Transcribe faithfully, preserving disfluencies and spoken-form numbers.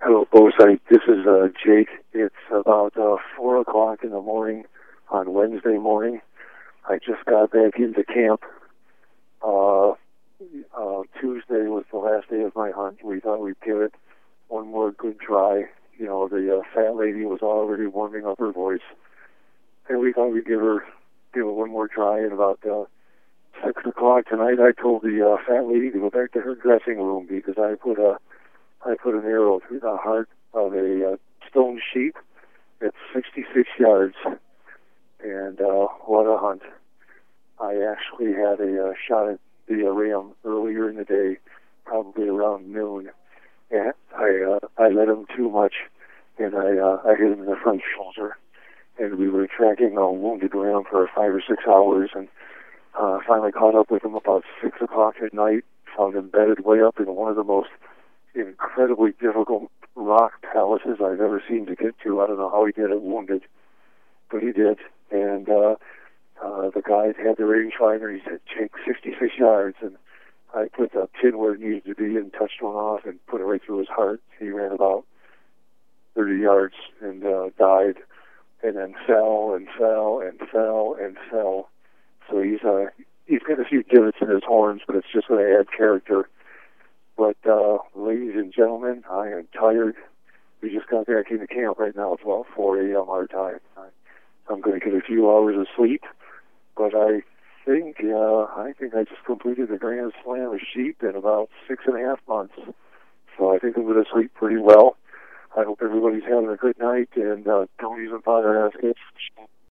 Hello, Bosite. This is uh, Jake. It's about uh, four o'clock in the morning on Wednesday morning. I just got back into camp. Uh, uh, Tuesday was the last day of my hunt. We thought we'd give it one more good try. You know, the uh, fat lady was already warming up her voice, and we thought we'd give her give it one more try. At about uh, six o'clock tonight, I told the uh, fat lady to go back to her dressing room because I put a I put an arrow through the heart of a uh, stone sheep at sixty-six yards, and uh, what a hunt. I actually had a uh, shot at the uh, ram earlier in the day, probably around noon, and I uh, I let him too much, and I uh, I hit him in the front shoulder, and we were tracking a wounded ram for five or six hours, and uh, finally caught up with him about six o'clock at night, found him bedded way up in one of the most incredibly difficult rock palaces I've ever seen to get to. I don't know how he did it wounded, but he did. And uh, uh, the guy had the rangefinder. He said, "Take sixty-six yards," and I put the pin where it needed to be and touched one off and put it right through his heart. He ran about thirty yards and uh, died, and then fell and fell and fell and fell. So he's uh, he's got a few divots in his horns, but it's just going to add character. But, uh, ladies and gentlemen, I am tired. We just got back into camp right now. It's about four a.m. our time. I, I'm going to get a few hours of sleep, but I think uh, I think I just completed the Grand Slam of sheep in about six and a half months. So I think I'm going to sleep pretty well. I hope everybody's having a good night, and uh, don't even bother asking.